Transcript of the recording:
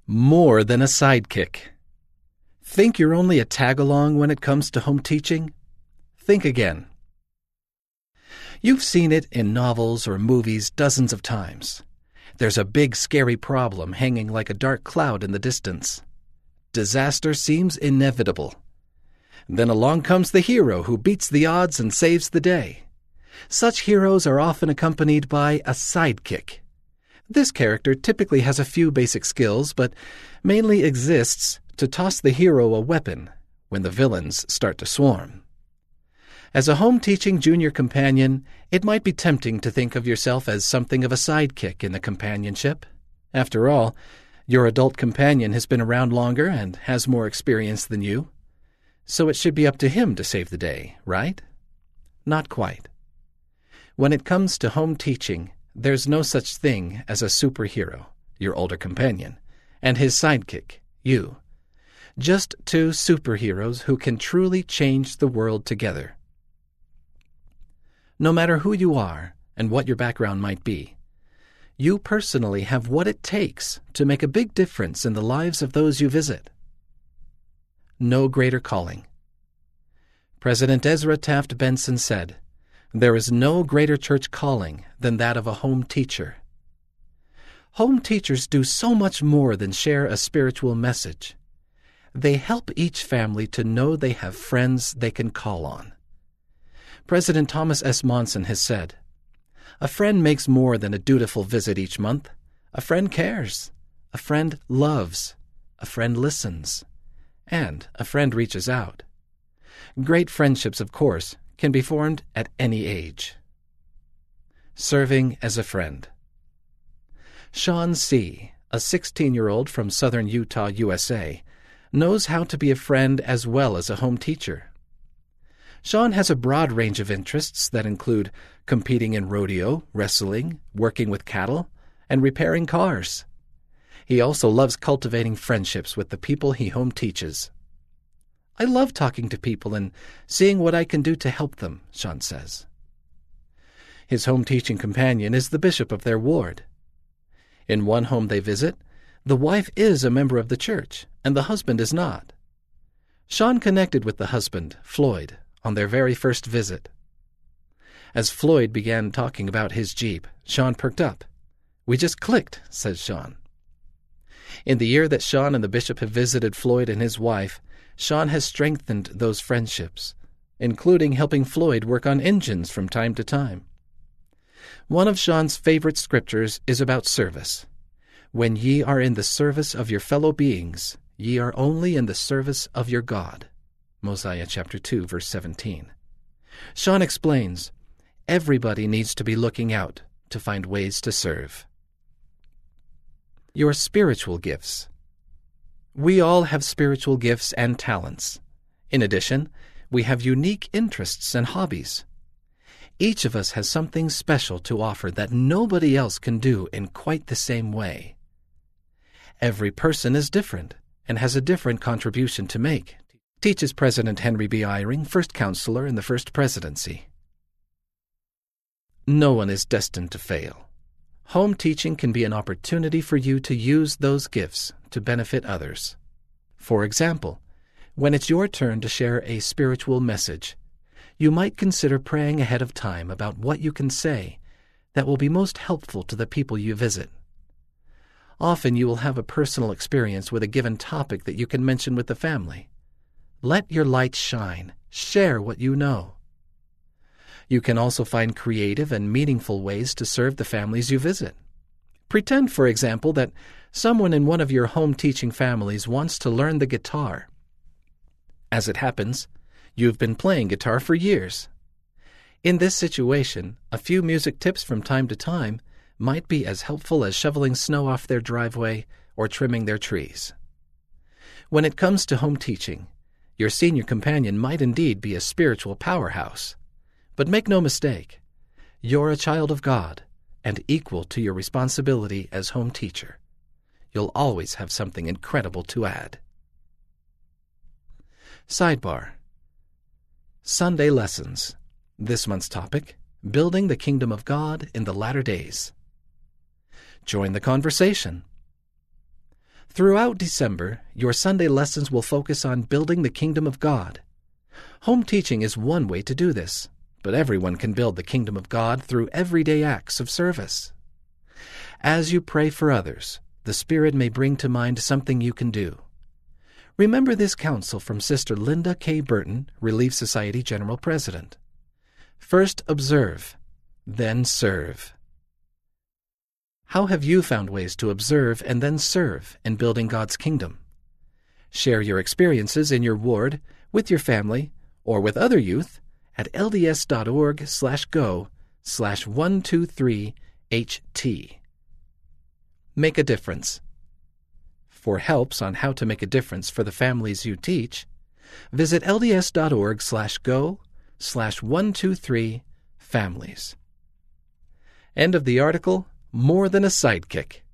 More than a sidekick. Think you're only a tag-along when it comes to home teaching? Think again. You've seen it in novels or movies dozens of times. There's a big, scary problem hanging like a dark cloud in the distance. Disaster seems inevitable. Then along comes the hero who beats the odds and saves the day. Such heroes are often accompanied by a sidekick. This character typically has a few basic skills, but mainly exists to toss the hero a weapon when the villains start to swarm. As a home-teaching junior companion, it might be tempting to think of yourself as something of a sidekick in the companionship. After all, your adult companion has been around longer and has more experience than you, so it should be up to him to save the day, right? Not quite. When it comes to home teaching, there's no such thing as a superhero, your older companion, and his sidekick, you. Just two superheroes who can truly change the world together. No matter who you are and what your background might be, you personally have what it takes to make a big difference in the lives of those you visit. No greater calling. President Ezra Taft Benson said, "There is no greater church calling than that of a home teacher." Home teachers do so much more than share a spiritual message. They help each family to know they have friends they can call on. President Thomas S. Monson has said, "A friend makes more than a dutiful visit each month. A friend cares. A friend loves. A friend listens. And a friend reaches out." Great friendships, of course, can be formed at any age. Serving as a friend. Sean C., a 16-year-old from southern Utah, USA, knows how to be a friend as well as a home teacher. Sean has a broad range of interests that include competing in rodeo, wrestling, working with cattle, and repairing cars. He also loves cultivating friendships with the people he home teaches. "I love talking to people and seeing what I can do to help them," Sean says. His home teaching companion is the bishop of their ward. In one home they visit, the wife is a member of the church, and the husband is not. Sean connected with the husband, Floyd, on their very first visit. As Floyd began talking about his Jeep, Sean perked up. "We just clicked," says Sean. In the year that Sean and the bishop have visited Floyd and his wife, Sean has strengthened those friendships, including helping Floyd work on engines from time to time. One of Sean's favorite scriptures is about service. "When ye are in the service of your fellow beings, ye are only in the service of your God." Mosiah chapter 2, verse 17. Sean explains, everybody needs to be looking out to find ways to serve. Your spiritual gifts. We all have spiritual gifts and talents. In addition, we have unique interests and hobbies. Each of us has something special to offer that nobody else can do in quite the same way. Every person is different and has a different contribution to make, teaches President Henry B. Eyring, first counselor in the first presidency. No one is destined to fail. Home teaching can be an opportunity for you to use those gifts to benefit others. For example, when it's your turn to share a spiritual message, you might consider praying ahead of time about what you can say that will be most helpful to the people you visit. Often you will have a personal experience with a given topic that you can mention with the family. Let your light shine. Share what you know. You can also find creative and meaningful ways to serve the families you visit. Pretend, for example, that someone in one of your home teaching families wants to learn the guitar. As it happens, you've been playing guitar for years. In this situation, a few music tips from time to time might be as helpful as shoveling snow off their driveway or trimming their trees. When it comes to home teaching, your senior companion might indeed be a spiritual powerhouse. But make no mistake, you're a child of God and equal to your responsibility as home teacher. You'll always have something incredible to add. Sidebar. Sunday Lessons. This month's topic, Building the Kingdom of God in the Latter Days. Join the conversation. Throughout December, your Sunday lessons will focus on building the kingdom of God. Home teaching is one way to do this, but everyone can build the kingdom of God through everyday acts of service. As you pray for others, the Spirit may bring to mind something you can do. Remember this counsel from Sister Linda K. Burton, Relief Society General President. First observe, then serve. How have you found ways to observe and then serve in building God's kingdom? Share your experiences in your ward, with your family, or with other youth at lds.org/go/123HT. Make a difference. For helps on how to make a difference for the families you teach, visit lds.org/go/123families. End of the article, More Than a Sidekick.